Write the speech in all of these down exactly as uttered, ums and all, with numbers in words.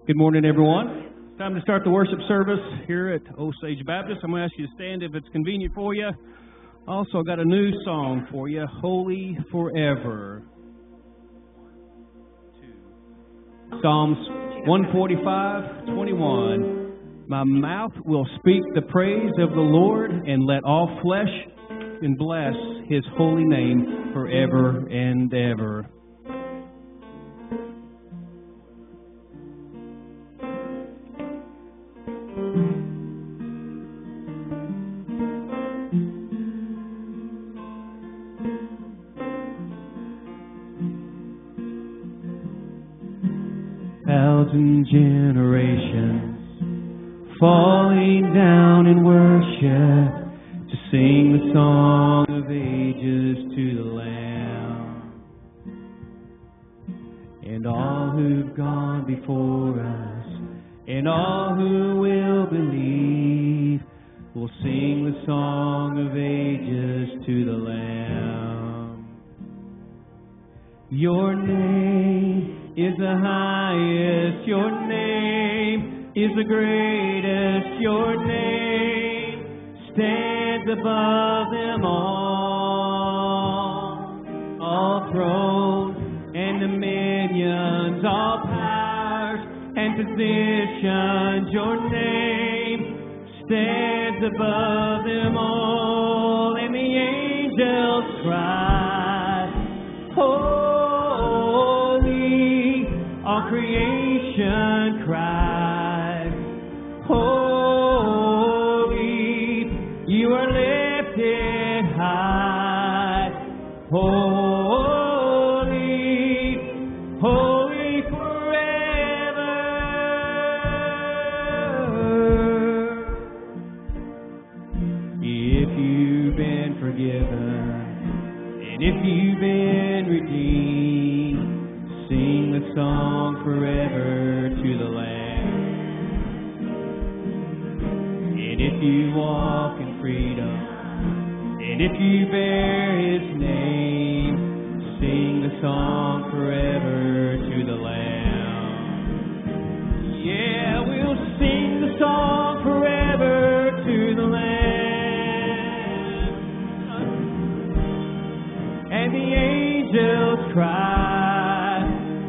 Good morning, everyone. It's time to start the worship service here at Osage Baptist. I'm going to ask you to stand if it's convenient for you. Also, I got a new song for you, Holy Forever. Psalms one forty-five, twenty-one. My mouth will speak the praise of the Lord, and let all flesh and bless His holy name forever and ever. Thousand generations falling down in worship to sing the song of ages to the Lamb. And all who've gone before us and all who will believe will sing the song of ages to the Lamb. Your name is the highest, your name is the greatest, your name stands above them all. All thrones and dominions, all powers and positions, your name stands above them all. And the angels cry, oh, all creation cries, holy, you are lifted high, holy, holy forever. If you've been forgiven, and if you've been redeemed, sing the song forever to the Lamb. And if you walk in freedom, and if you bear His name, sing the song forever to the Lamb. Yeah, we'll sing the song forever to the Lamb. And the angels cry,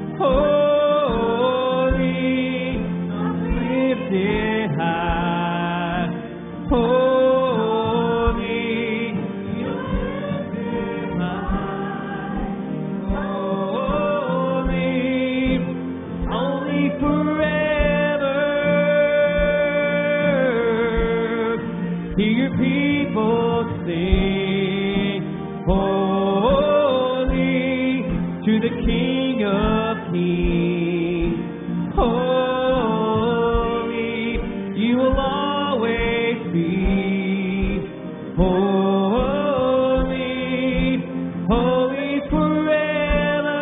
holy, lifted high, holy, lifted high, holy, holy forever. Hear your people sing, holy, to the King of Kings, holy, you will always be, holy, holy forever.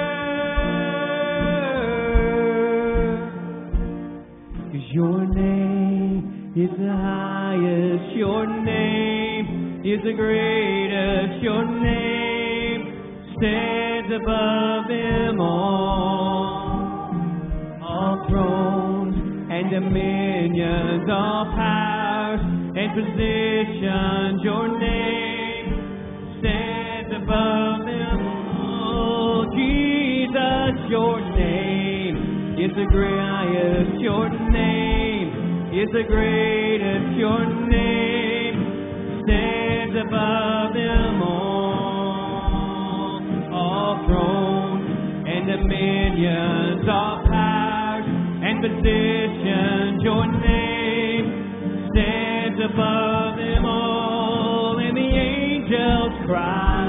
'Cause your name is the highest, your name is the greatest, your name stands above them all. All thrones and dominions, all powers and positions, your name stands above them all. Jesus, your name is the greatest, your name is the greatest, your name stands above them all. All thrones and dominions, all powers and positions, your name stands above them all. And the angels cry,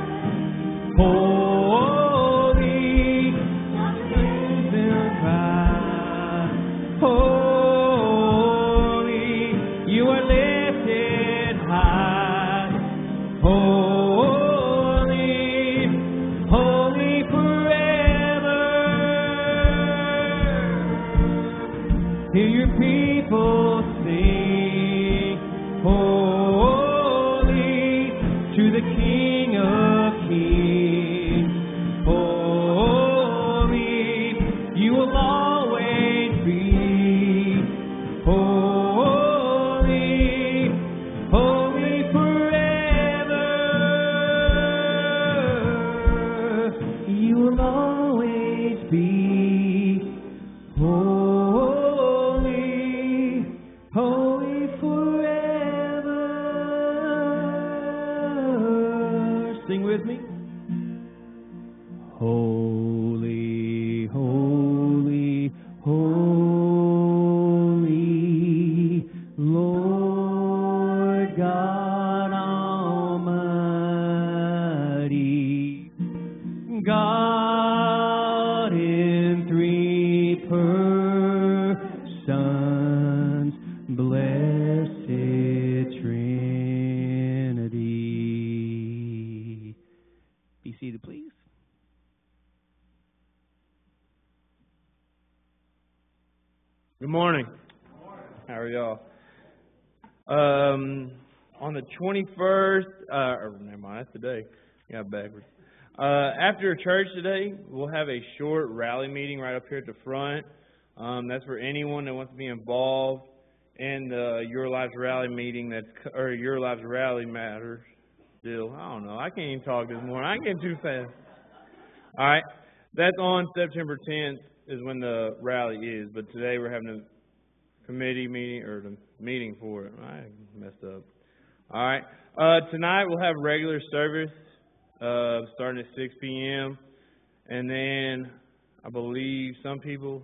holy, angels cry, holy, you are lifted high, holy, holy forever. Hear your people sing, holy, to the King of Kings, holy, you will always Good morning. Good morning. How are y'all? Um, on the twenty-first, uh, or never mind, that's today. Got backwards. Uh, after church today, we'll have a short rally meeting right up here at the front. Um, that's for anyone that wants to be involved in the Your Lives Rally meeting. That's or Your Lives Rally Matters. Still, I don't know. I can't even talk this morning. I ain't getting too fast. All right, that's on September tenth. Is when the rally is, but today we're having a committee meeting, or the meeting for it. I messed up. All right. Uh, tonight we'll have regular service uh, starting at six p.m. And then I believe some people...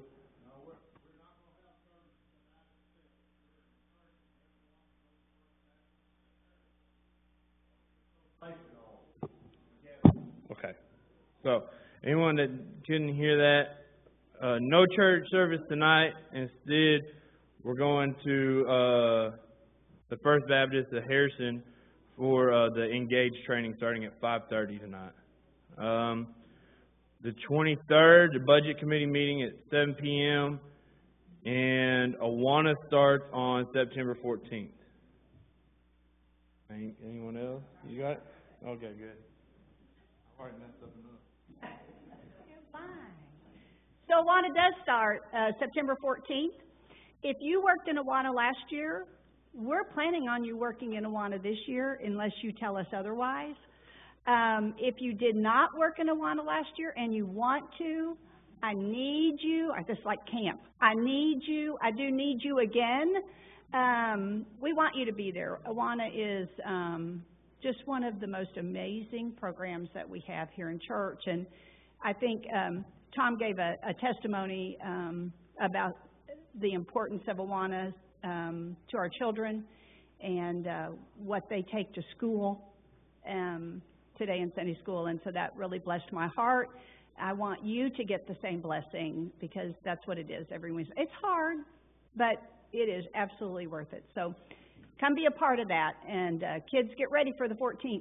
Okay. So, anyone that couldn't hear that, Uh, no church service tonight. Instead, we're going to uh, the First Baptist of Harrison for uh, the Engage training starting at five thirty tonight. Um, the twenty-third, the Budget Committee meeting at seven p.m. and Awana starts on September fourteenth. Any, anyone else? You got it? Okay, good. I've already messed up enough. You're fine. So Awana does start uh, September fourteenth. If you worked in Awana last year, we're planning on you working in Awana this year unless you tell us otherwise. Um, if you did not work in Awana last year and you want to, I need you. I just like camp. I need you. I do need you again. Um, we want you to be there. Awana is um, just one of the most amazing programs that we have here in church. And I think... Um, Tom gave a, a testimony um, about the importance of Awana um, to our children and uh, what they take to school um, today in Sunday school. And so that really blessed my heart. I want you to get the same blessing because that's what it is every Wednesday. It's hard, but it is absolutely worth it. So come be a part of that. And uh, kids, get ready for the fourteenth.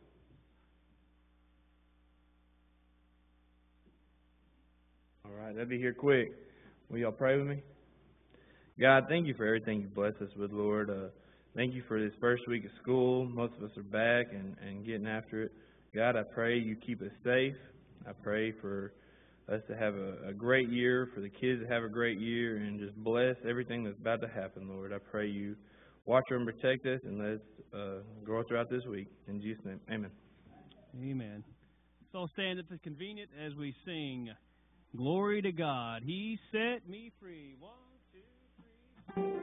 All right, that'll be here quick. Will y'all pray with me? God, thank you for everything you blessed us with, Lord. Uh, thank you for this first week of school. Most of us are back and, and getting after it. God, I pray you keep us safe. I pray for us to have a, a great year, for the kids to have a great year, and just bless everything that's about to happen, Lord. I pray you watch over and protect us, and let us uh, grow throughout this week. In Jesus' name, amen. Amen. So stand at the convenient as we sing. Glory to God. He set me free. One, two, three.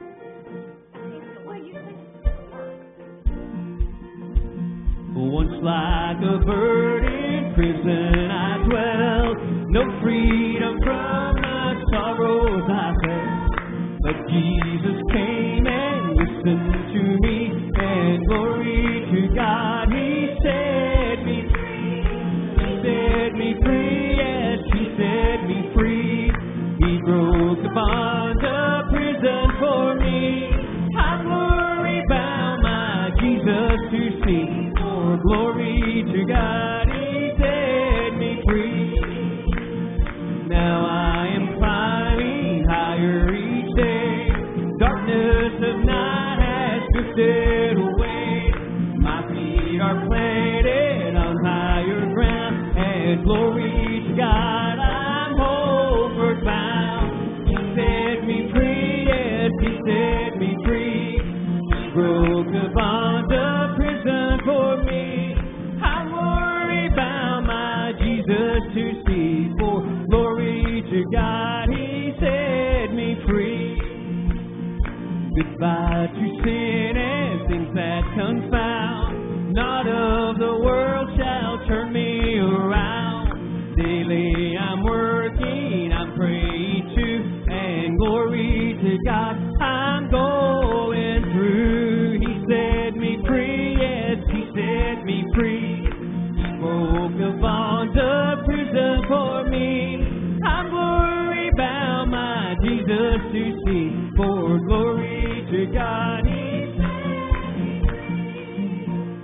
Once like a bird in prison I dwelt, no freedom from the sorrows I felt. But Jesus came and listened to me, and glory to God, He set me free. He set me free, yes, He set me free. He broke the bonds of prison for me. I glory bound my Jesus to see. For glory to God, He set me free. Now I am climbing higher each day. Darkness of night has drifted away. My feet are planted on higher ground, and glory to God, I'm homeward bound. He set me free, yes, He set me free. He broke the bonds of prison for me. I'm glory bound, my Jesus to see. For glory to God, He set me free. Goodbye to sin and things that confound. Not of the world shall turn me around. Daily I'm working, I'm praying too, and glory to God, I'm going through. He set me free, yes, He set me free. He broke the bonds of prison for me. I'm glory bound, my Jesus to see. For glory to God, He set me free.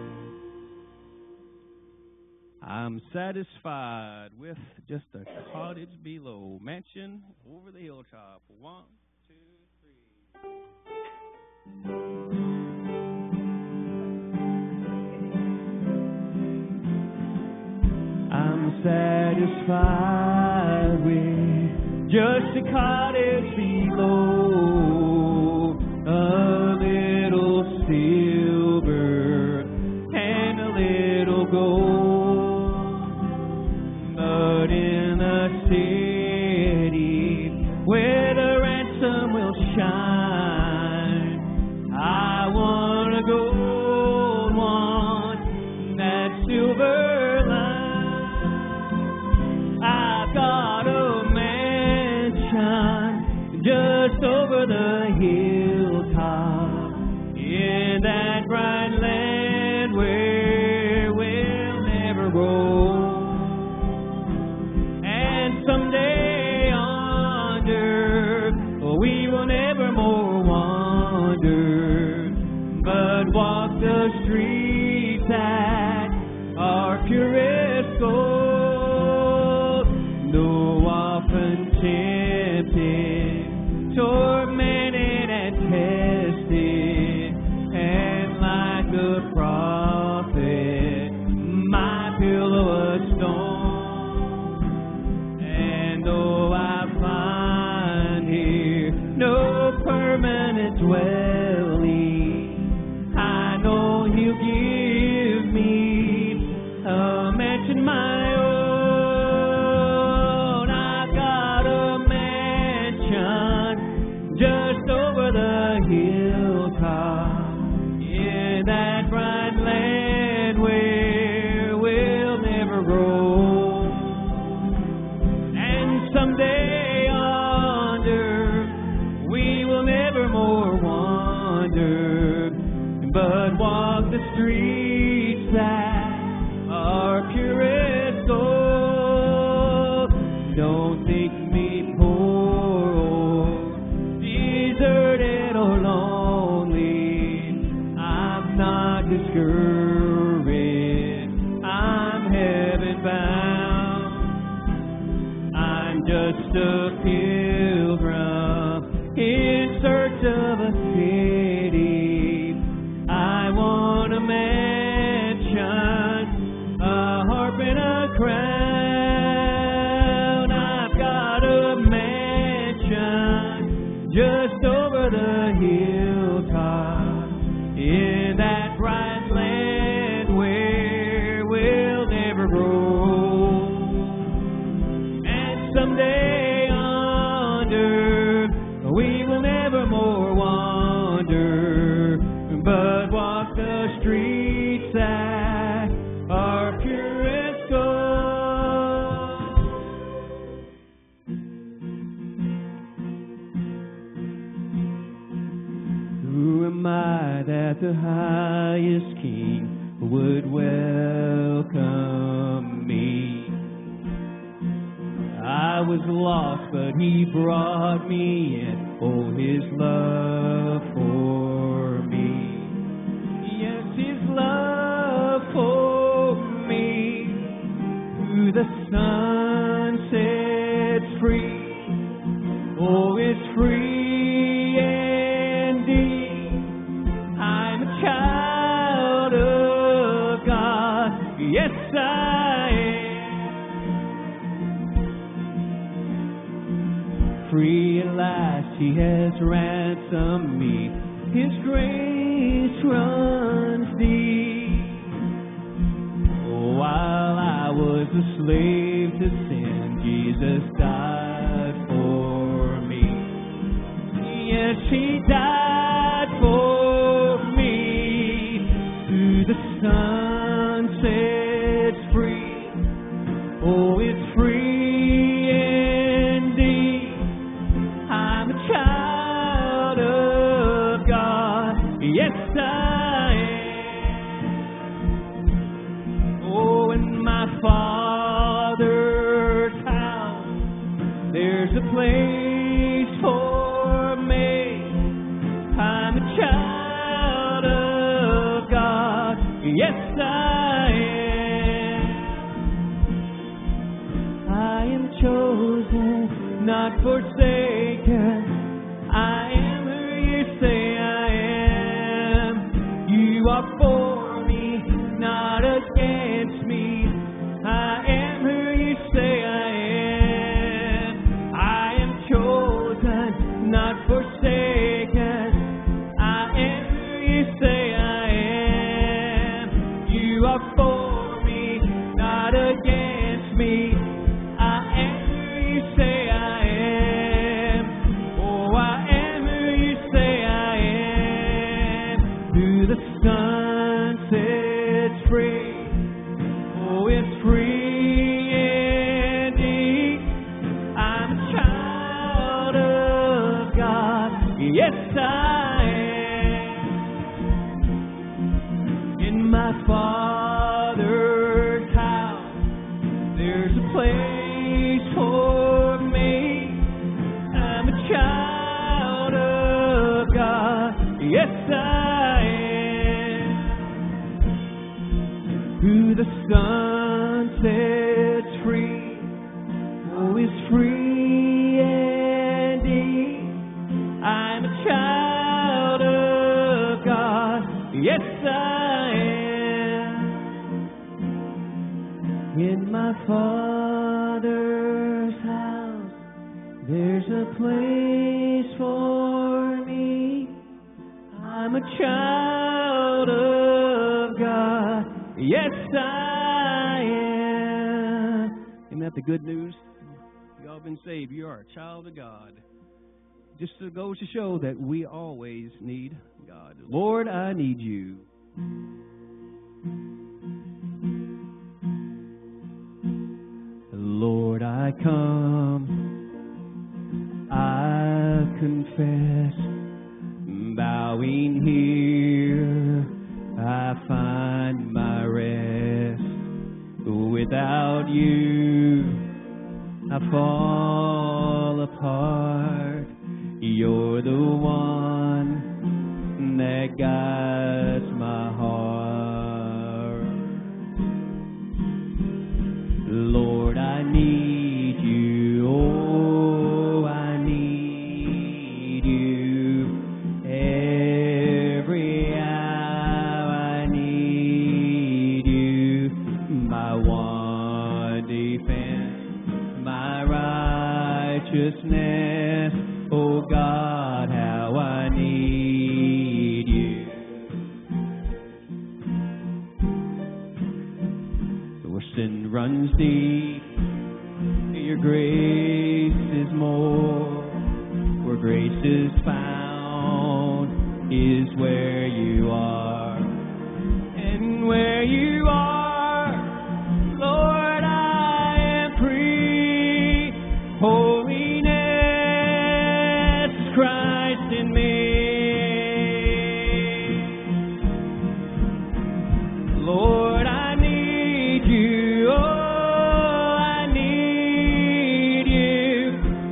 I'm satisfied with just a cottage below, mansion over the hilltop. One, I'm satisfied with just a cottage below, a little silver and a little gold. But in a city where the ransom will shine, I want a gold one, that silver. Just over the hilltop, in that bright land where we'll never roam. And someday yonder, we will never more wander, but walk the streets that are purest gold. Though often tempted, tormented and tested, and like the prophet, my pillow a stone. And though I find here no permanent dwelling, I know He'll give me a mansion my own. Just over the hilltop, in that bright land where we'll never roam. And someday yonder, we will never more wander, but walk the streets that are purest gold. Don't think me poor, deserted or lonely, I'm not discouraged, I'm heaven bound. I'm just a pilgrim in search of a city. I want a mansion, a harp and a crown. I've got a mansion just over the hilltop, in that bright land where we'll never roam. And someday yonder, we will never more wander, but walk the streets that are purest gold. Who am I that the highest King would welcome me? I was lost, but He brought me in. Oh, His love for me. Yes, His love for me. Who the sun sets free. Oh, it's free indeed. I'm a child of God. Yes, I am. Free at last, He has ransomed me. His grace runs deep. Oh, while I was a slave to sin, Jesus died for me. Yes, He died for me. Who the sun sets free. Oh, it's free indeed. I'm a child of God. Yes, I am. Oh, in my Father's house, there's a place for me. I'm a child of God. Yes, I am. I am chosen, not forsaken. I Yes, I am. In my Father's house, there's a place for me. I'm a child of God. Yes, I am. Who the Son sets free, oh, is free indeed. I'm a child of God. Yes, I am. In my Father's house, there's a place for me. I'm a child of God. Yes, I am. Isn't that the good news? You all been saved. You are a child of God. Just goes to show that we always need God. Lord, I need you. Lord, I come. I confess, bowing here, I find my rest. Without you, I fall apart. You're the one that guides my heart. Lord, I need you. Oh, I need you. Every hour I need you. My one defense, my righteousness. Oh God, how I need you. Where sin runs deep, your grace is more. Where grace is found is where you are. And where you are, Lord, I am free. Holiness, Christ in me. Lord, I need you. Oh, I need you.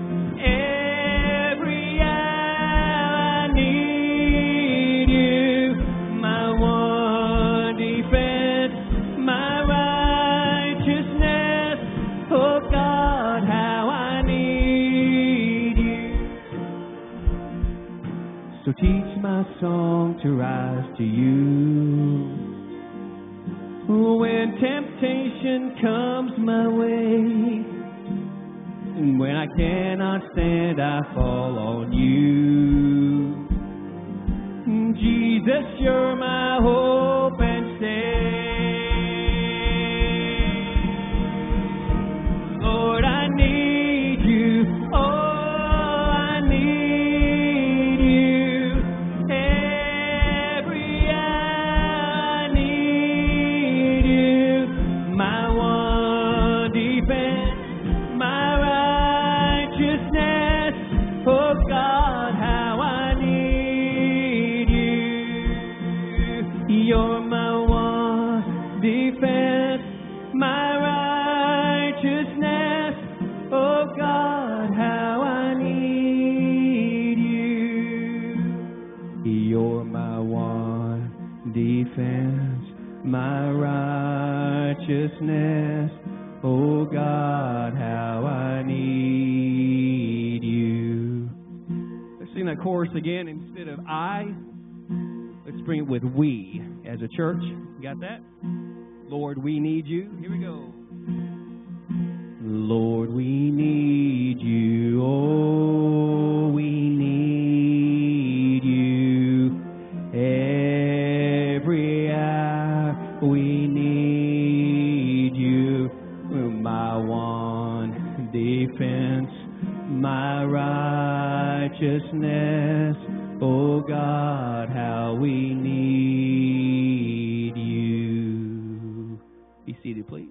Every hour I need you. My one defense, my righteousness. Oh God, how I need you. So teach my song to rise to you. When temptation comes my way, and when I cannot stand, I fall on you. Jesus, you're my hope and stay. Lord, I need you. Oh, my righteousness. Oh God, how I need you. Let's sing that chorus again. Instead of I, let's bring it with we as a church. Got that? Lord, we need you. Here we go. Lord, we need you. Oh, we need you. Every hour we need you. My one defense, my righteousness. Oh God, how we need you. Be seated, please.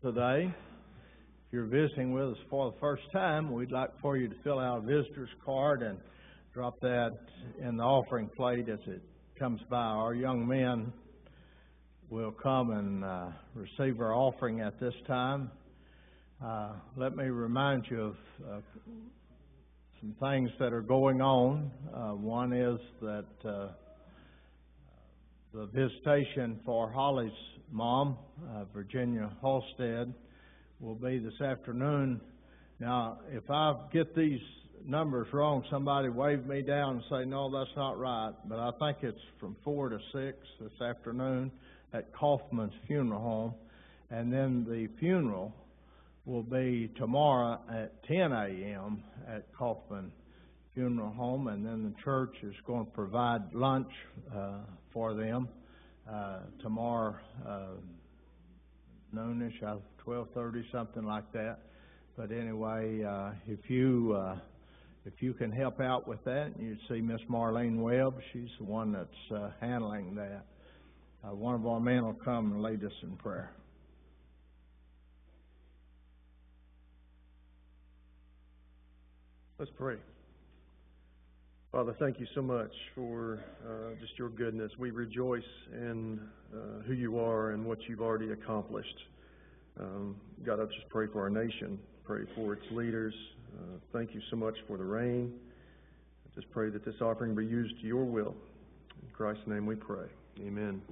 today. If you're visiting with us for the first time, we'd like for you to fill out a visitor's card and drop that in the offering plate as it comes by. Our young men will come and uh, receive our offering at this time. Uh, let me remind you of uh, some things that are going on. Uh, one is that uh, the visitation for Holly's mom, uh, Virginia Halstead, will be this afternoon. Now, if I get these numbers wrong, somebody wave me down and say, no, that's not right. But I think it's from four to six this afternoon at Kaufman's Funeral Home. And then the funeral will be tomorrow at ten a.m. at Kaufman Funeral Home. And then the church is going to provide lunch uh, for them uh, tomorrow uh, noonish, uh, twelve thirty, something like that. But anyway, uh, if you uh, if you can help out with that, you'd see Miss Marlene Webb. She's the one that's uh, handling that. Uh, one of our men will come and lead us in prayer. Let's pray. Father, thank you so much for uh, just your goodness. We rejoice in uh, who you are and what you've already accomplished. Um, God, I just pray for our nation, pray for its leaders. Uh, thank you so much for the rain. I just pray that this offering be used to your will. In Christ's name we pray. Amen.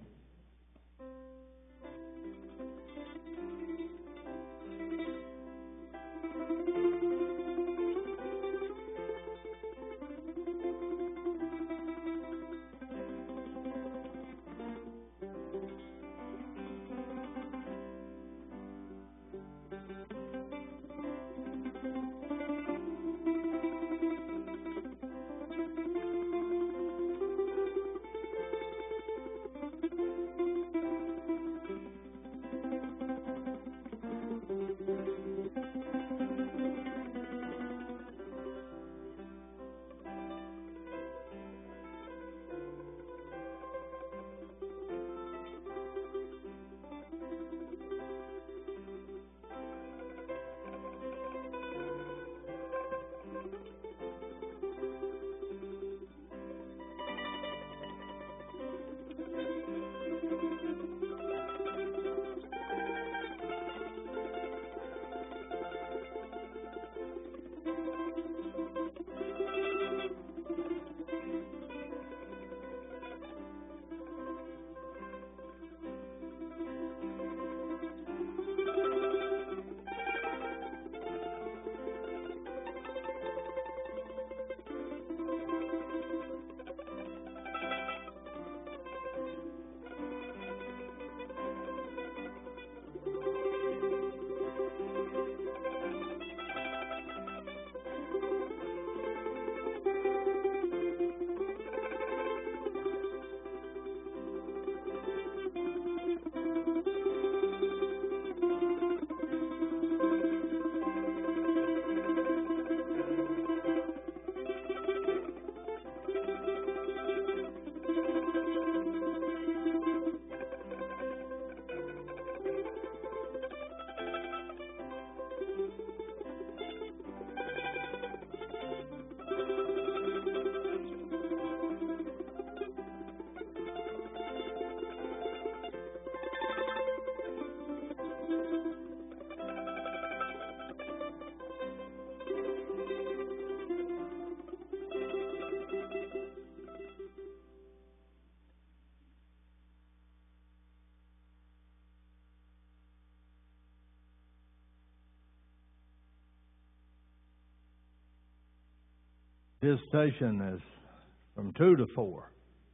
Visitation is from two to four.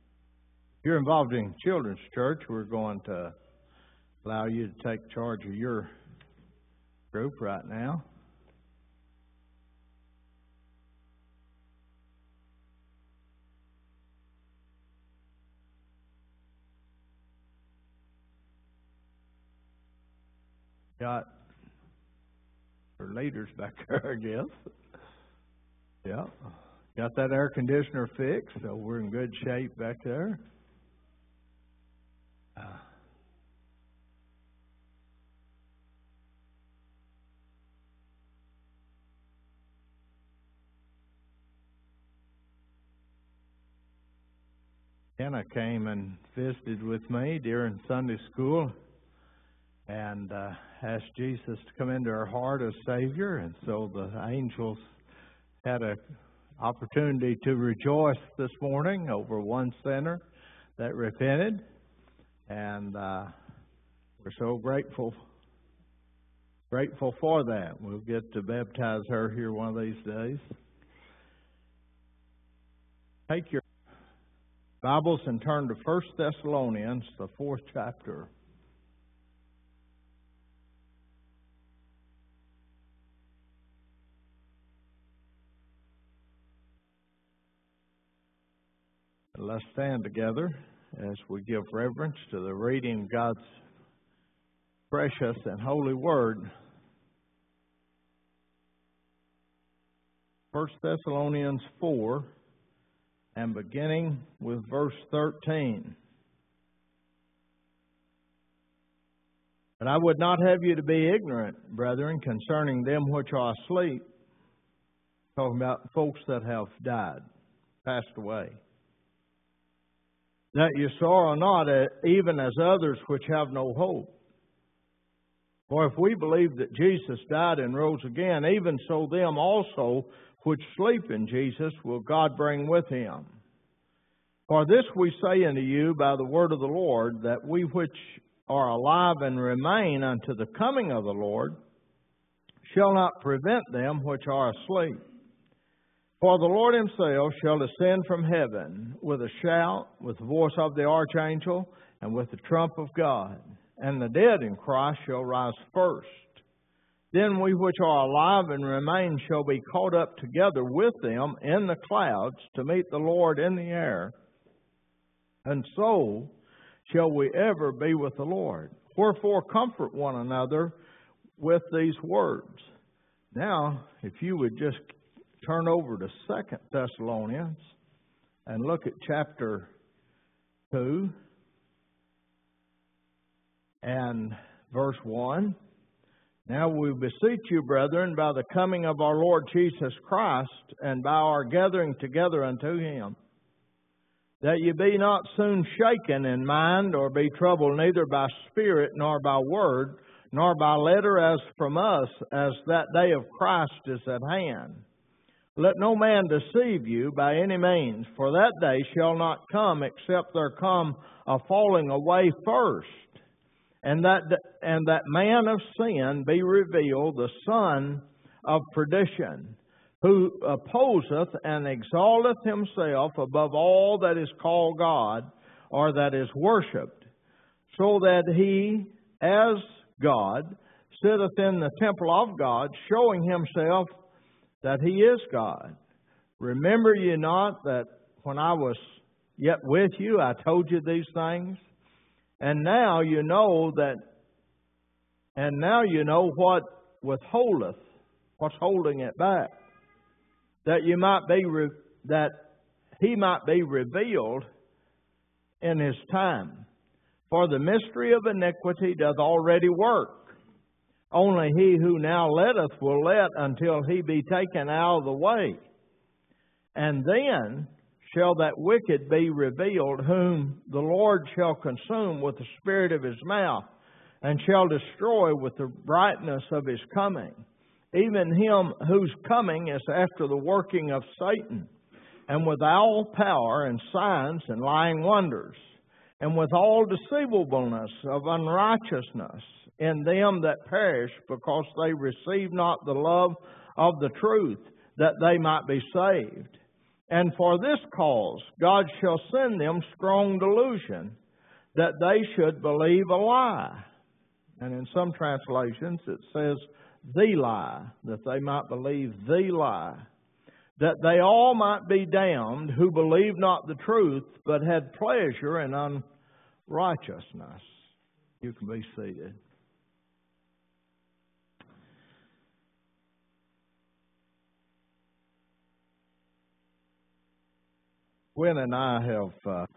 If you're involved in children's church, we're going to allow you to take charge of your group right now. Got our leaders back there, I guess. Yeah. Got that air conditioner fixed, so we're in good shape back there. Uh, Kenna came and visited with me during Sunday school and uh, asked Jesus to come into her heart as Savior. And so the angels had an opportunity to rejoice this morning over one sinner that repented. And uh, we're so grateful, grateful for that. We'll get to baptize her here one of these days. Take your Bibles and turn to First Thessalonians, the fourth chapter. Let's stand together as we give reverence to the reading of God's precious and holy Word. First Thessalonians four, and beginning with verse thirteen. But I would not have you to be ignorant, brethren, concerning them which are asleep. Talking about folks that have died, passed away. That you sorrow not, even as others which have no hope. For if we believe that Jesus died and rose again, even so them also which sleep in Jesus will God bring with Him. For this we say unto you by the word of the Lord, that we which are alive and remain unto the coming of the Lord shall not prevent them which are asleep. For the Lord Himself shall descend from heaven with a shout, with the voice of the archangel, and with the trump of God. And the dead in Christ shall rise first. Then we which are alive and remain shall be caught up together with them in the clouds to meet the Lord in the air. And so shall we ever be with the Lord. Wherefore comfort one another with these words. Now, if you would just turn over to Second Thessalonians and look at chapter two and verse one. Now we beseech you, brethren, by the coming of our Lord Jesus Christ, and by our gathering together unto Him, that ye be not soon shaken in mind, or be troubled neither by spirit, nor by word, nor by letter as from us, as that day of Christ is at hand. Let no man deceive you by any means, for that day shall not come, except there come a falling away first, and that and that man of sin be revealed, the son of perdition, who opposeth and exalteth himself above all that is called God, or that is worshipped, so that he, as God, sitteth in the temple of God, showing himself that He is God. Remember ye not that when I was yet with you, I told you these things? And now you know that, and now you know what withholdeth, what's holding it back, that you might be, re, that He might be revealed in His time. For the mystery of iniquity doth already work. Only he who now letteth will let until he be taken out of the way. And then shall that wicked be revealed, whom the Lord shall consume with the spirit of His mouth, and shall destroy with the brightness of His coming, even him whose coming is after the working of Satan, and with all power and signs and lying wonders, and with all deceivableness of unrighteousness in them that perish, because they receive not the love of the truth, that they might be saved. And for this cause God shall send them strong delusion, that they should believe a lie. And in some translations it says the lie, that they might believe the lie, that they all might be damned who believe not the truth, but had pleasure in unrighteousness. You can be seated. Gwen and I have uh,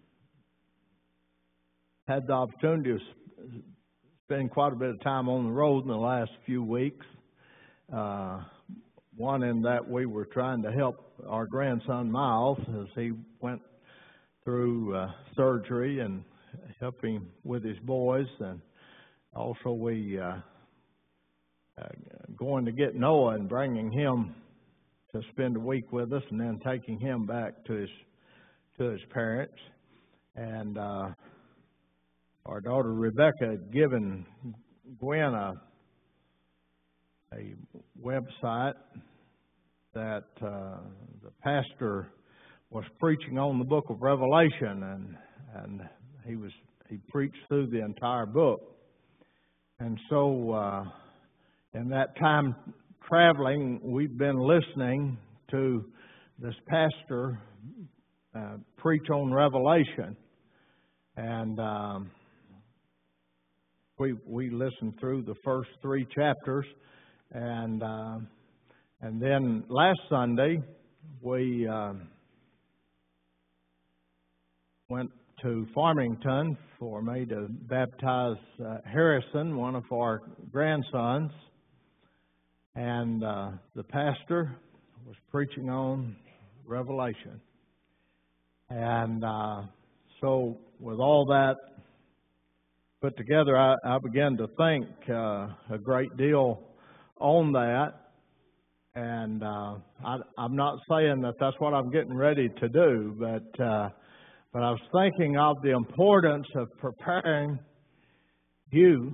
had the opportunity to spend quite a bit of time on the road in the last few weeks. Uh, one in that we were trying to help our grandson Miles as he went through uh, surgery and help him with his boys. And also we uh, uh, going to get Noah and bringing him to spend a week with us, and then taking him back to his to his parents. And uh, our daughter Rebecca had given Gwen a a website that uh, the pastor was preaching on the book of Revelation, and and he was he preached through the entire book. And so uh, in that time traveling, we've been listening to this pastor uh, preach on Revelation, and um, we we listened through the first three chapters, and uh, and then last Sunday we uh, went to Farmington for me to baptize uh, Harrison, one of our grandsons. And uh, the pastor was preaching on Revelation. And uh, so with all that put together, I, I began to think uh, a great deal on that. And uh, I, I'm not saying that that's what I'm getting ready to do, but uh, but I was thinking of the importance of preparing you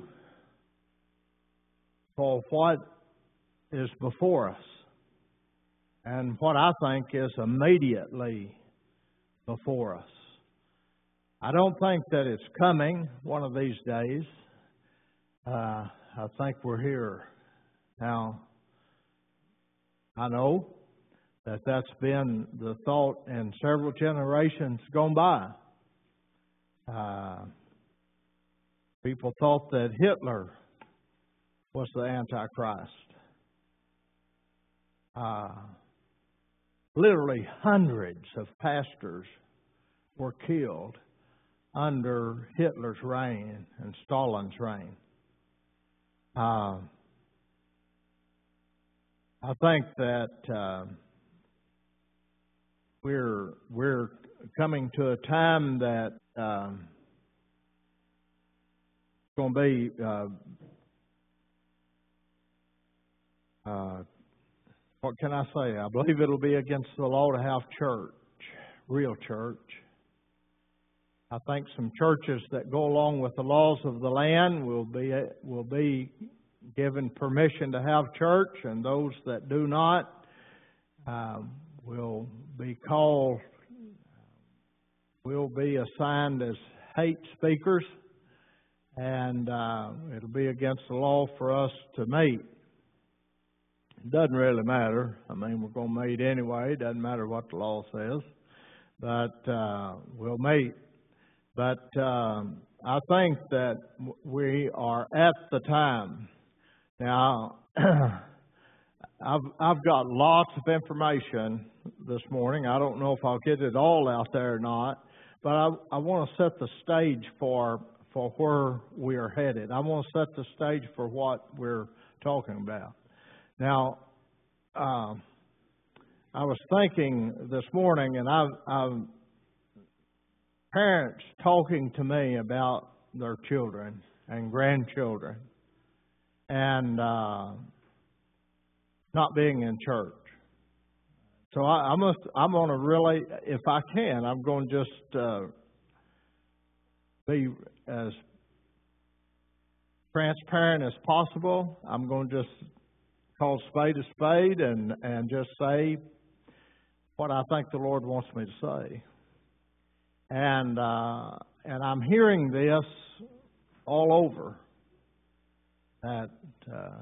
for what is before us, and what I think is immediately before us. I don't think that it's coming one of these days. Uh, I think we're here. Now, I know that that's been the thought in several generations gone by. Uh, people thought that Hitler was the Antichrist. Uh, literally hundreds of pastors were killed under Hitler's reign and Stalin's reign. Uh, I think that uh, we're we're coming to a time that um, it's going to be uh, uh, what can I say? I believe it'll be against the law to have church, real church. I think some churches that go along with the laws of the land will be will be given permission to have church, and those that do not um, will be called, will be assigned as hate speakers, and uh, it'll be against the law for us to meet. It doesn't really matter. I mean, we're going to meet anyway. It doesn't matter what the law says, but uh, we'll meet. But um, I think that we are at the time. Now, I've, I've got lots of information this morning. I don't know if I'll get it all out there or not, but I, I want to set the stage for for where we are headed. I want to set the stage for what we're talking about. Now, um, I was thinking this morning, and I've, I've parents talking to me about their children and grandchildren, and uh, not being in church. So I, I must. I'm going to really, if I can, I'm going to just uh, be as transparent as possible. I'm going to just call spade a spade and and just say what I think the Lord wants me to say. And uh, and I'm hearing this all over, that uh,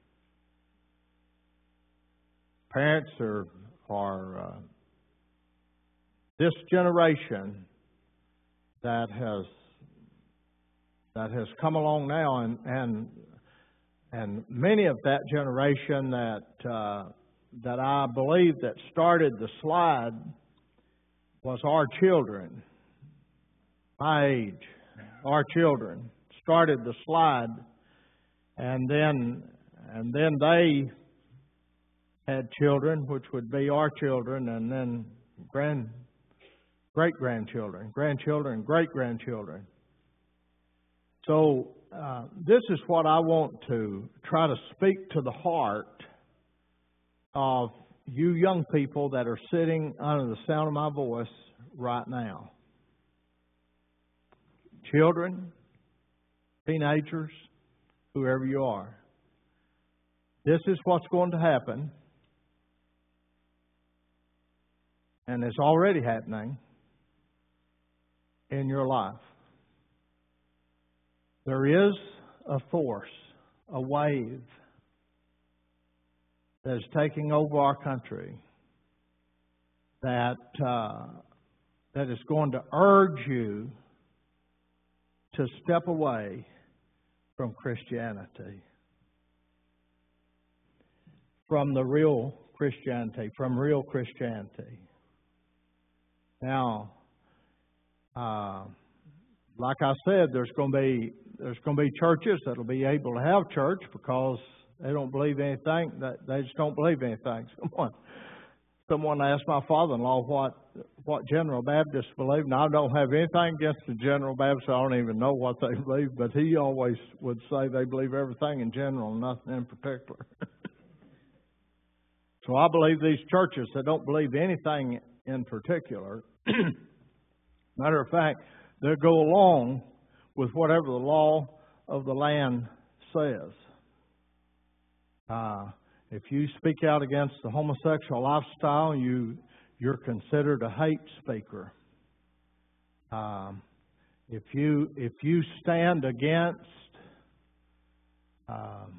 parents are are uh, this generation that has that has come along now, and and and many of that generation that uh, that I believe that started the slide was our children. My age, our children started the slide, and then and then they had children, which would be our children, and then grand great-grandchildren, grandchildren, great-grandchildren. So uh, this is what I want to try to speak to the heart of you young people that are sitting under the sound of my voice right now. Children, teenagers, whoever you are. This is what's going to happen, and it's already happening in your life. There is a force, a wave that is taking over our country that uh, that is going to urge you to step away from Christianity, from the real Christianity, from real Christianity. Now, uh, like I said, there's going to be there's going to be churches that'll be able to have church because they don't believe anything. That they just don't believe anything. Someone, someone asked my father-in-law what what General Baptists believe, and I don't have anything against the General Baptists. I don't even know what they believe, but he always would say they believe everything in general, nothing in particular. So I believe these churches that don't believe anything in particular, matter of fact, they'll go along with whatever the law of the land says. Uh, if you speak out against the homosexual lifestyle, you, you're considered a hate speaker. Um, if you if you stand against um,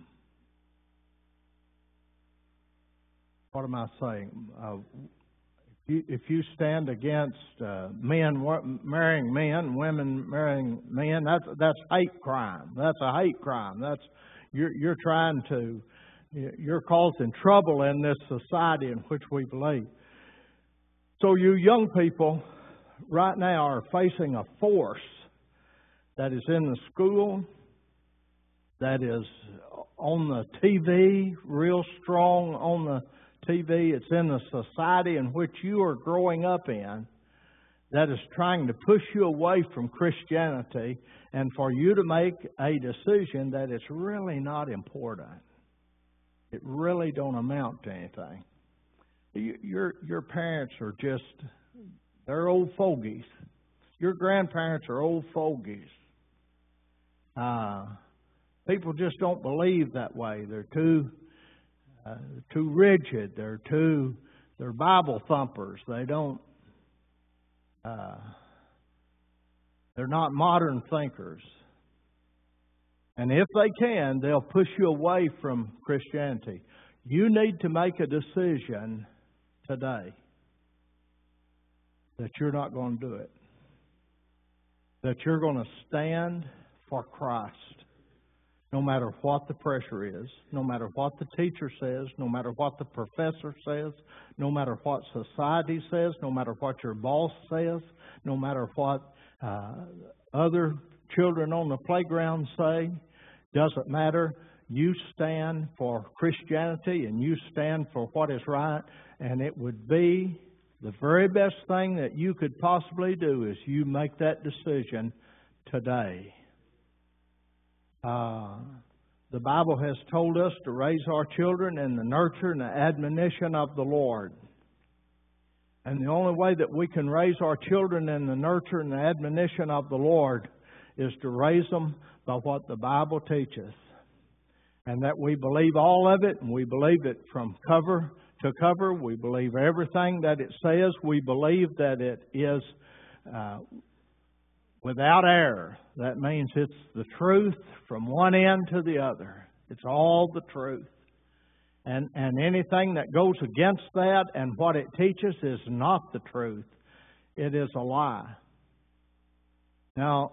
what am I saying? Uh, if, you, if you stand against uh, men marrying men, women marrying men, that's that's hate crime. That's a hate crime. That's you're you're trying to you're causing trouble in this society in which we believe. So you young people right now are facing a force that is in the school, that is on the T V, real strong on the T V. It's in the society in which you are growing up in that is trying to push you away from Christianity and for you to make a decision that it's really not important. It really don't amount to anything. You, your your parents are just, they're old fogies. Your grandparents are old fogies. Uh, people just don't believe that way. They're too uh, too rigid. They're too they're Bible thumpers. They don't. Uh, they're not modern thinkers. And if they can, they'll push you away from Christianity. You need to make a decision today that you're not going to do it. That you're going to stand for Christ. No matter what the pressure is, no matter what the teacher says, no matter what the professor says, no matter what society says, no matter what your boss says, no matter what uh, other children on the playground say, doesn't matter. You stand for Christianity and you stand for what is right, and it would be the very best thing that you could possibly do is you make that decision today. Uh, the Bible has told us to raise our children in the nurture and the admonition of the Lord. And the only way that we can raise our children in the nurture and the admonition of the Lord is to raise them by what the Bible teaches. And that we believe all of it, and we believe it from cover to cover. We believe everything that it says. We believe that it is uh, without error. That means it's the truth from one end to the other. It's all the truth. And, and anything that goes against that and what it teaches is not the truth. It is a lie. Now,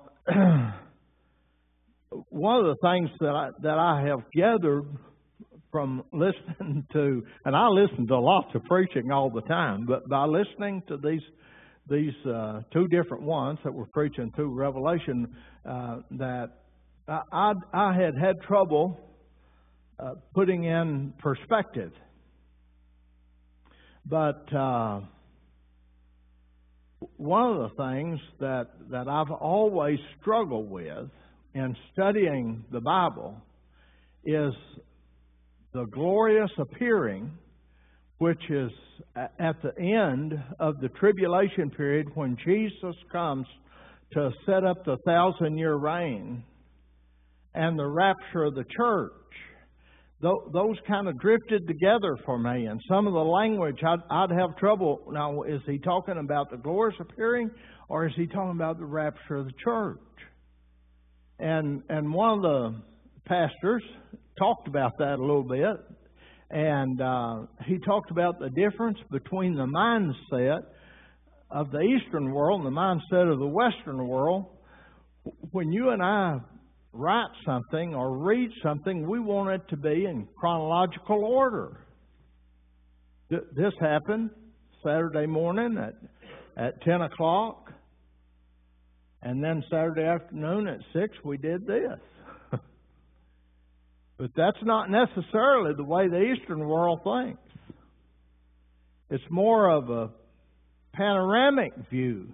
one of the things that I, that I have gathered from listening to, and I listen to lots of preaching all the time, but by listening to these these uh, two different ones that were preaching through Revelation, uh, that I, I, I had had trouble uh, putting in perspective. But uh, one of the things that, that I've always struggled with in studying the Bible is the glorious appearing, which is at the end of the tribulation period when Jesus comes to set up the thousand-year reign, and the rapture of the church. Those kind of drifted together for me, and some of the language I'd, I'd have trouble. Now, is he talking about the glorious appearing, or is he talking about the rapture of the church? And and one of the pastors talked about that a little bit, and uh, he talked about the difference between the mindset of the Eastern world and the mindset of the Western world. When you and I write something or read something, we want it to be in chronological order. This happened Saturday morning at, at ten o'clock, and then Saturday afternoon at six we did this. But that's not necessarily the way the Eastern world thinks. It's more of a panoramic view,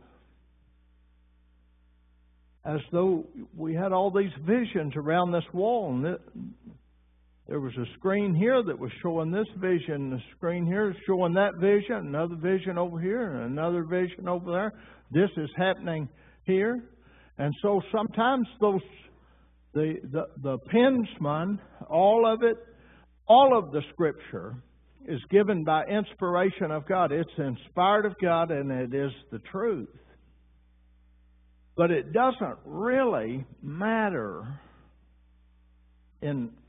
as though we had all these visions around this wall, and it, there was a screen here that was showing this vision, the screen here is showing that vision, another vision over here, and another vision over there. This is happening here. And so sometimes those the the, the pensman, all of it, all of the Scripture is given by inspiration of God. It's inspired of God, and it is the truth. But it doesn't really matter in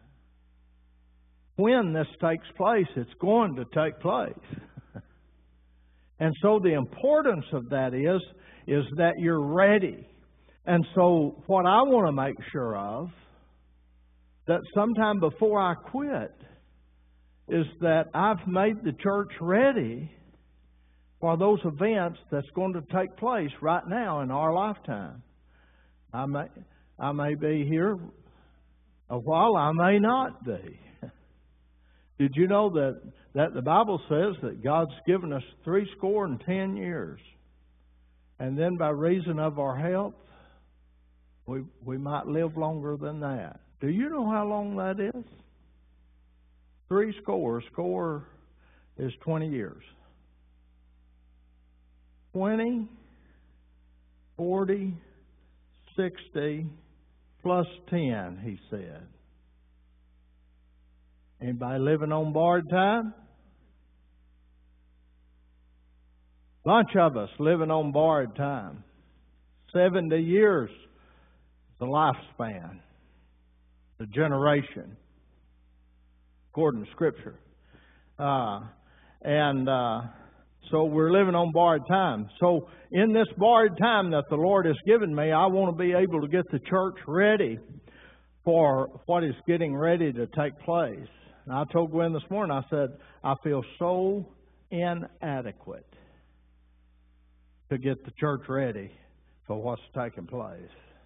when this takes place. It's going to take place. And so the importance of that is, is that you're ready. And so what I want to make sure of, that sometime before I quit, is that I've made the church ready for those events that's going to take place right now in our lifetime. I may, I may be here a while, I may not be. Did you know that, that the Bible says that God's given us three score and ten years? And then by reason of our health, we, we might live longer than that. Do you know how long that is? Three score. Score is twenty years. twenty, forty, sixty, plus ten, he said. Anybody living on borrowed time? Bunch of us living on borrowed time. seventy years, the lifespan, the generation, according to Scripture. Uh, and uh, so we're living on borrowed time. So in this borrowed time that the Lord has given me, I want to be able to get the church ready for what is getting ready to take place. And I told Gwen this morning, I said, I feel so inadequate to get the church ready for what's taking place.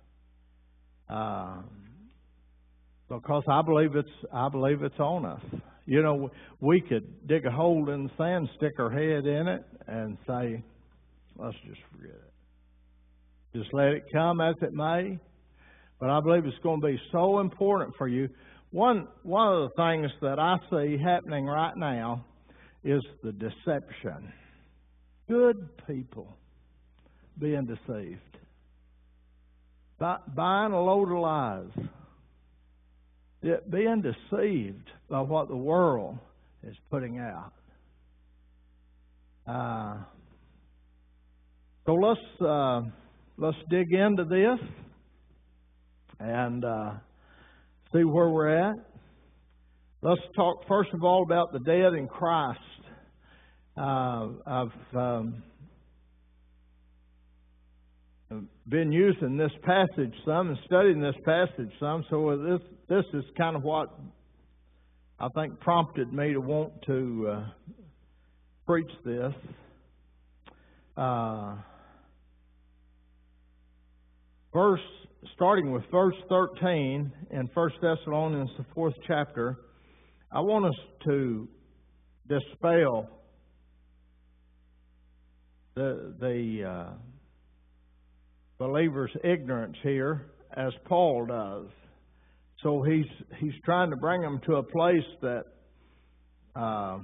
Um, because I believe it's I believe it's on us. You know, we could dig a hole in the sand, stick our head in it, and say, let's just forget it. Just let it come as it may. But I believe it's going to be so important for you. One one of the things that I see happening right now is the deception. Good people being deceived. By, buying a load of lies. It, being deceived by what the world is putting out. Uh, so let's uh, let's dig into this and uh, see where we're at. Let's talk first of all about the dead in Christ. Uh, I've um, been using this passage some and studying this passage some, so this this is kind of what I think prompted me to want to uh, preach this. Uh, verse starting with verse thirteen in First Thessalonians, the fourth chapter, I want us to dispel the the uh, believer's ignorance here, as Paul does. So he's he's trying to bring them to a place that uh,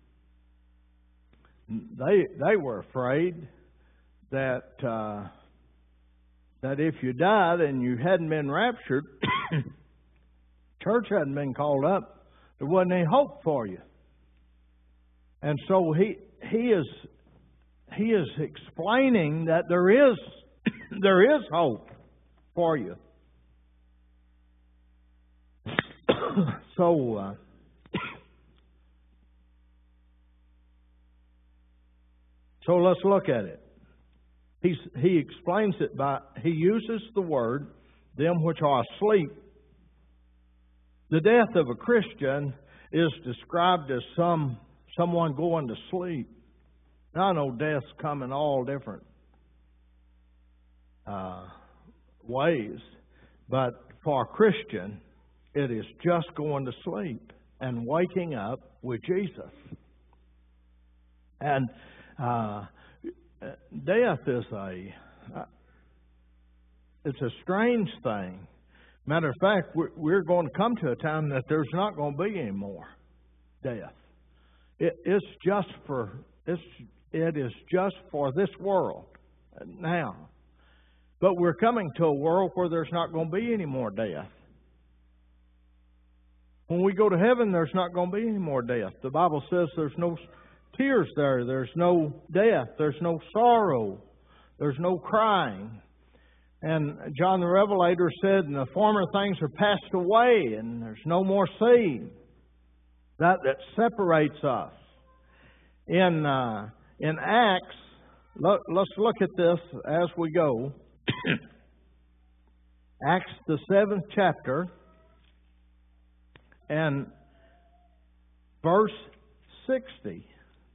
they they were afraid that uh, that if you died and you hadn't been raptured, church hadn't been called up, there wasn't any hope for you. And so he he is he is explaining that there is there is hope for you. So uh, so let's look at it. He's, he explains it by he uses the word "them which are asleep." The death of a Christian is described as some someone going to sleep. Now, I know deaths come in all different uh, ways, but for a Christian, it is just going to sleep and waking up with Jesus. And uh, death is a uh, it's a strange thing. Matter of fact, we're, we're going to come to a time that there's not going to be any more death. It, it's just for it's it is just for this world now. But we're coming to a world where there's not going to be any more death. When we go to heaven, there's not going to be any more death. The Bible says there's no tears there. There's no death. There's no sorrow. There's no crying. And John the Revelator said, "And the former things are passed away, and there's no more sea." That that separates us. In uh, in Acts, look, let's look at this as we go. Acts the seventh chapter and verse sixty.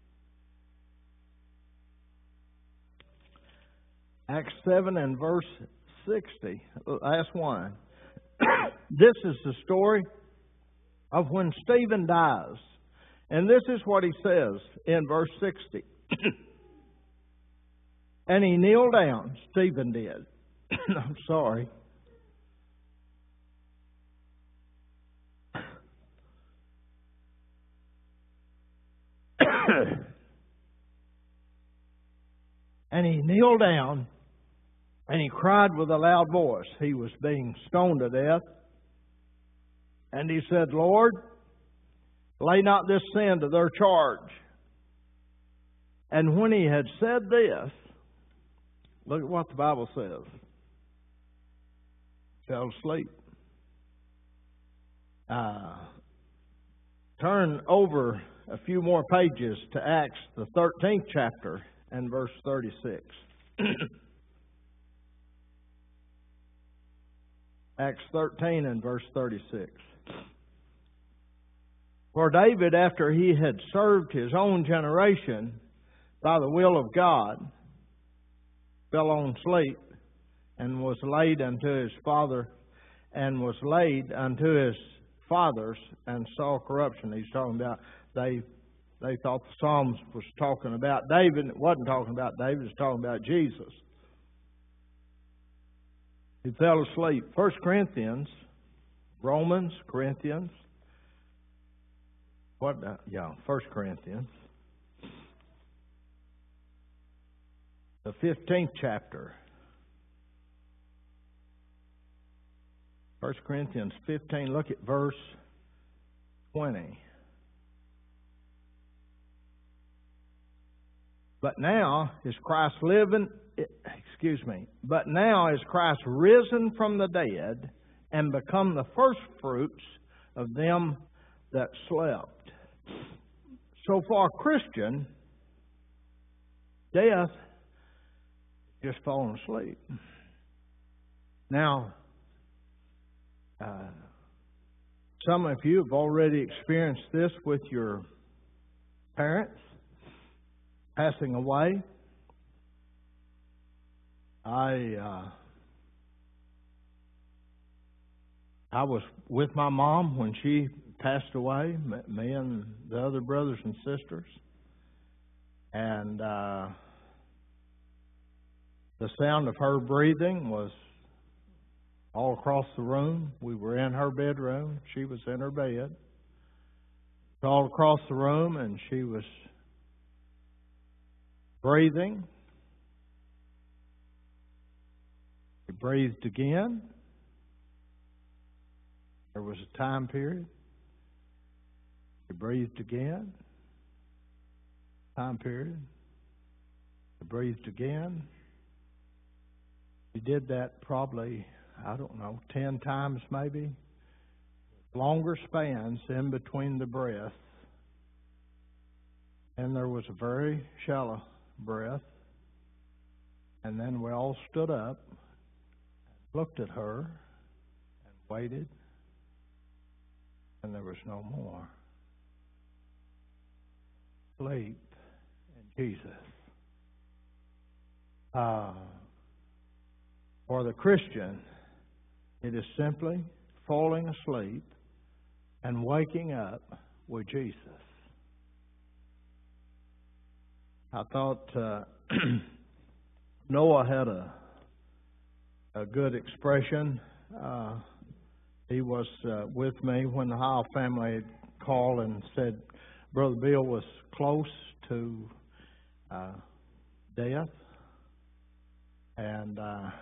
Acts seven and verse sixty. Last one. This is the story of when Stephen dies. And this is what he says in verse sixty. And he kneeled down. Stephen did. I'm sorry. And he kneeled down and he cried with a loud voice. He was being stoned to death. And he said, "Lord, lay not this sin to their charge." And when he had said this, look at what the Bible says. Fell asleep. Uh, turn over a few more pages to Acts, the thirteenth chapter, and verse thirty-six. Acts thirteen and verse thirty-six. For David, after he had served his own generation by the will of God, fell on sleep and was laid unto his father, and was laid unto his fathers, and saw corruption. He's talking about they they thought the Psalms was talking about David. It wasn't talking about David. It was talking about Jesus. He fell asleep. First Corinthians, Romans, Corinthians. What? Uh, yeah, First Corinthians, the fifteenth chapter. First Corinthians fifteen. Look at verse twenty. But now is Christ living. Excuse me. But now is Christ risen from the dead and become the first fruits of them that slept. So for a Christian, death is just falling asleep. Now, uh, some of you have already experienced this with your parents passing away. I uh, I was with my mom when she passed away, me and the other brothers and sisters. And uh, The sound of her breathing was all across the room. We were in her bedroom. She was in her bed. All across the room, and she was breathing. She breathed again. There was a time period. She breathed again. Time period. She breathed again. She did that probably, I don't know, ten times maybe. Longer spans in between the breaths. And there was a very shallow breath. And then we all stood up, looked at her, and waited. And there was no more. Sleep in Jesus. Uh, for the Christian, it is simply falling asleep and waking up with Jesus. I thought uh, Noah had a a good expression. Uh, he was uh, with me when the Howell family had called and said Brother Bill was close to uh, death. And uh,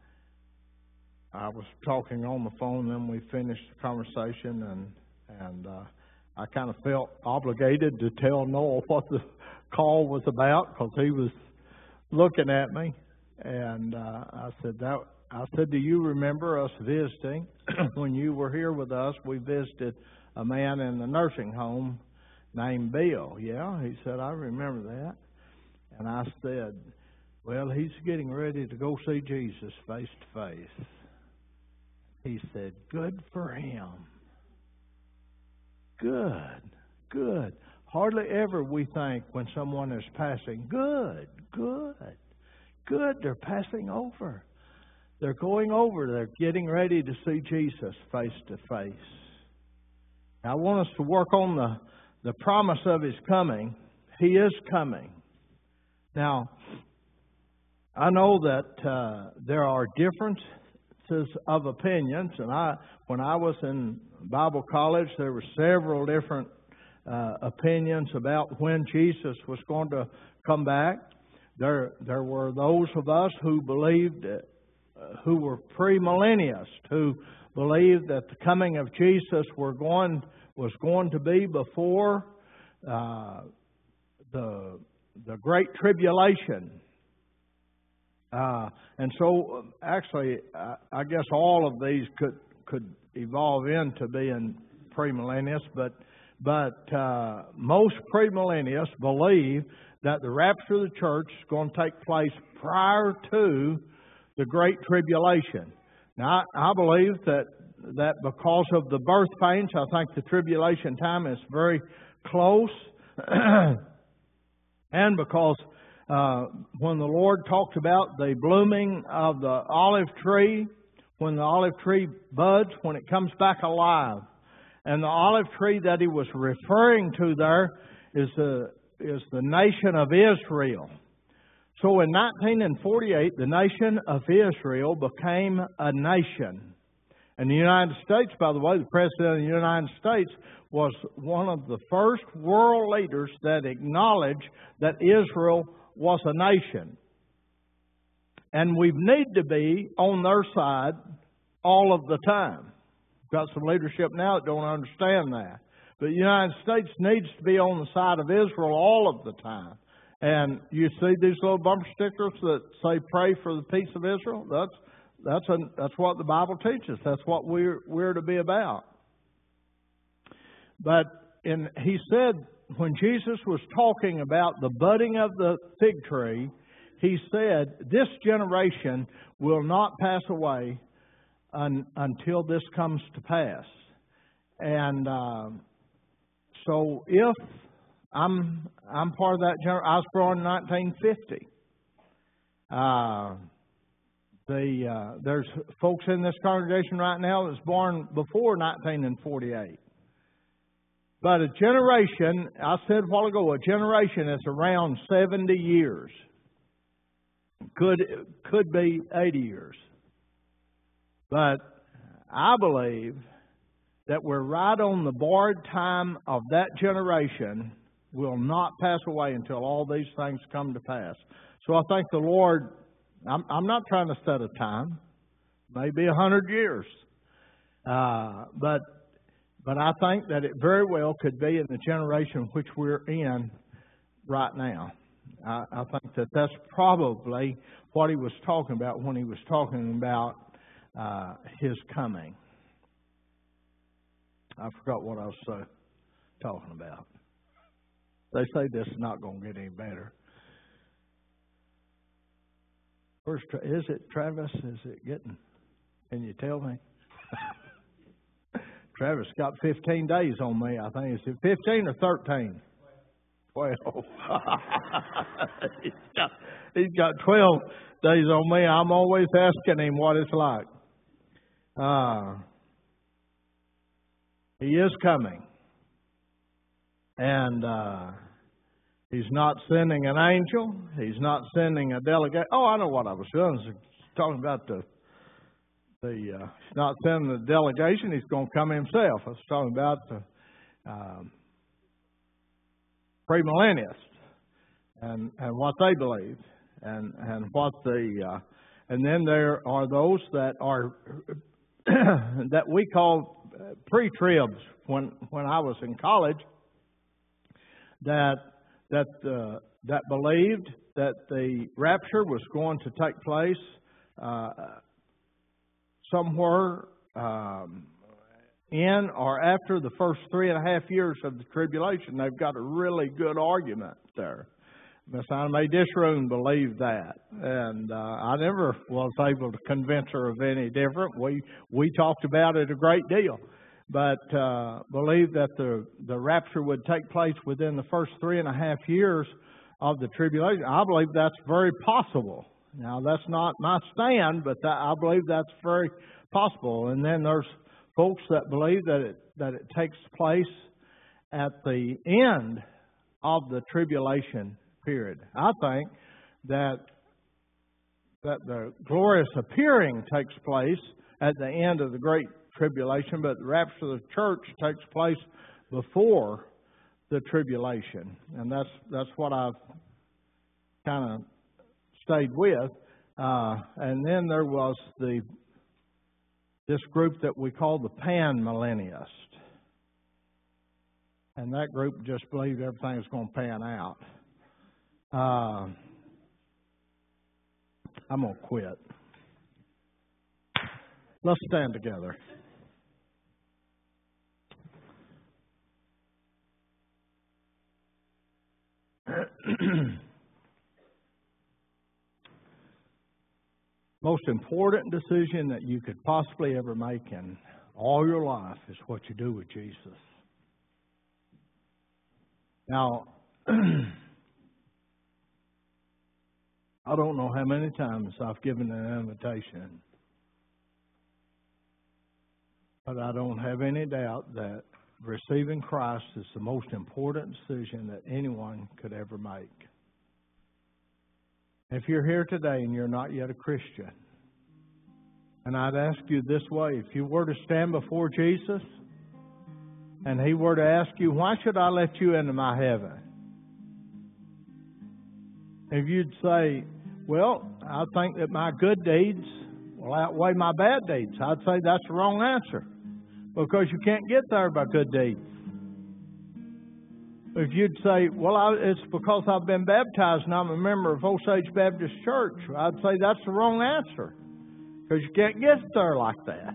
I was talking on the phone, then we finished the conversation, and and uh, I kind of felt obligated to tell Noah what the call was about because he was looking at me. And uh, I said, that, I said, do you remember us visiting? When you were here with us, we visited a man in the nursing home named Bill. Yeah, he said, I remember that. And I said, well, he's getting ready to go see Jesus face to face. He said, good for him. Good, good. Hardly ever we think when someone is passing, good, good, good, they're passing over. They're going over. They're getting ready to see Jesus face to face. I want us to work on the, the promise of His coming. He is coming. Now, I know that uh, there are differences of opinions, and I, when I was in Bible college, there were several different uh, opinions about when Jesus was going to come back. There, there were those of us who believed, uh, who were premillennialists, who believed that the coming of Jesus were going was going to be before uh, the the Great Tribulation. Uh, and so, actually, I, I guess all of these could could evolve into being premillennialists, but but uh, most premillennialists believe that the rapture of the church is going to take place prior to the Great Tribulation. Now, I, I believe that that because of the birth pains, I think the tribulation time is very close, and because Uh, when the Lord talked about the blooming of the olive tree, when the olive tree buds, when it comes back alive. And the olive tree that He was referring to there is the, is the nation of Israel. So in nineteen forty-eight, the nation of Israel became a nation. And the United States, by the way, the President of the United States was one of the first world leaders that acknowledged that Israel was a nation. And we need to be on their side all of the time. We've got some leadership now that don't understand that. But the United States needs to be on the side of Israel all of the time. And you see these little bumper stickers that say pray for the peace of Israel? That's that's a, that's what the Bible teaches. That's what we're we're to be about. But in he said when Jesus was talking about the budding of the fig tree, He said, this generation will not pass away un, until this comes to pass. And uh, so if I'm I'm part of that generation, I was born in nineteen fifty. Uh, the uh, there's folks in this congregation right now that's born before nineteen forty-eight. But a generation, I said a while ago, a generation is around seventy years. could could be eighty years. But I believe that we're right on the borrowed time of that generation will not pass away until all these things come to pass. So I think the Lord, I'm, I'm not trying to set a time, maybe a hundred years, uh, but but I think that it very well could be in the generation which we're in right now. I, I think that that's probably what he was talking about when he was talking about uh, his coming. I forgot what I was uh, talking about. They say this is not going to get any better. Where's, is it, Travis? Is it getting? Can you tell me? Travis got fifteen days on me, I think. Is it fifteen or thirteen? twelve. he's, got, he's got twelve days on me. I'm always asking him what it's like. Uh, he is coming. And uh, he's not sending an angel. He's not sending a delegate. Oh, I know what I was doing. I was talking about the, the uh, he's not sending a delegation. He's going to come himself. I was talking about the um, premillennialists and, and what they believe and, and what the, uh, and then there are those that are, that we call pre-tribs. When, when I was in college, that that uh, that believed that the rapture was going to take place uh, somewhere um, in or after the first three and a half years of the tribulation. They've got a really good argument there. Miss Anna Mae Disharoon believed that, and uh, I never was able to convince her of any different. We we talked about it a great deal. But uh, believe that the, the rapture would take place within the first three and a half years of the tribulation. I believe that's very possible. Now, that's not my stand, but that, I believe that's very possible. And then there's folks that believe that it, that it takes place at the end of the tribulation period. I think that that the glorious appearing takes place at the end of the great tribulation, but the rapture of the church takes place before the tribulation, and that's that's what I've kind of stayed with. Uh, and then there was the this group that we call the pan-millennialist, and that group just believed everything was going to pan out. Uh, I'm going to quit. Let's stand together. Most important decision that you could possibly ever make in all your life is what you do with Jesus. Now, I don't know how many times I've given an invitation, but I don't have any doubt that receiving Christ is the most important decision that anyone could ever make. If you're here today and you're not yet a Christian, and I'd ask you this way, if you were to stand before Jesus and He were to ask you, why should I let you into my heaven? If you'd say, well, I think that my good deeds will outweigh my bad deeds, I'd say that's the wrong answer, because you can't get there by good deeds. If you'd say, well, I, it's because I've been baptized and I'm a member of Osage Baptist Church, I'd say that's the wrong answer, because you can't get there like that.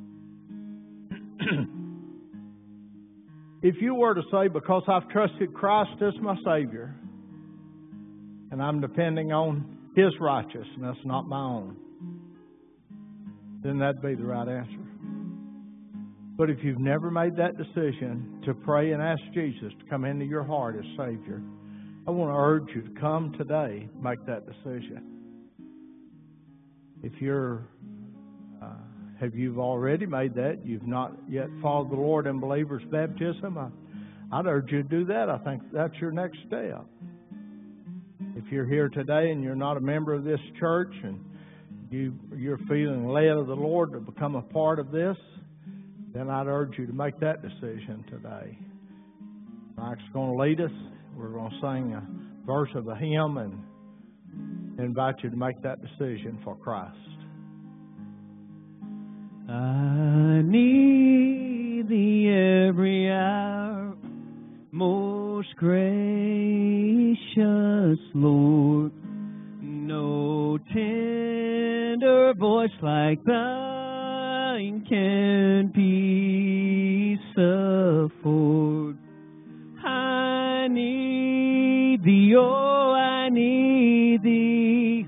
If you were to say, because I've trusted Christ as my Savior and I'm depending on His righteousness, not my own, then that'd be the right answer. But if you've never made that decision to pray and ask Jesus to come into your heart as Savior, I want to urge you to come today, make that decision. If you're, uh, have you've already made that, you've not yet followed the Lord in believer's baptism, I, I'd urge you to do that. I think that's your next step. If If you're here today and you're not a member of this church and you, you're feeling led of the Lord to become a part of this, then I'd urge you to make that decision today. Mike's going to lead us. We're going to sing a verse of a hymn and invite you to make that decision for Christ. I need Thee every hour, most gracious Lord. No tender voice like Thine can peace afford. I need Thee, oh, I need Thee.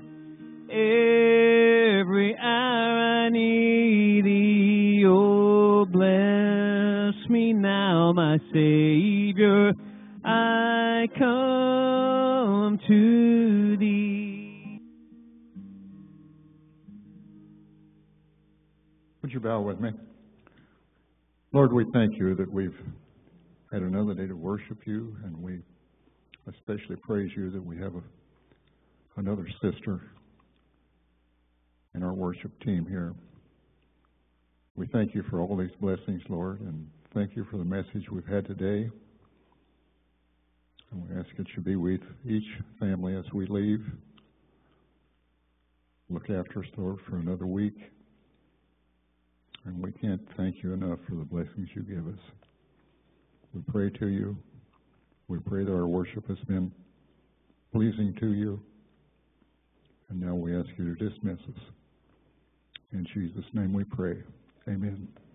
Every hour I need Thee. Oh, bless me now, my Savior. I come to Thee. Would you bow with me? Lord, we thank You that we've had another day to worship You, and we especially praise You that we have a, another sister in our worship team here. We thank You for all these blessings, Lord, and thank You for the message we've had today. And we ask that You be with each family as we leave. Look after us, Lord, for another week. And we can't thank You enough for the blessings You give us. We pray to You. We pray that our worship has been pleasing to You. And now we ask You to dismiss us. In Jesus' name we pray. Amen.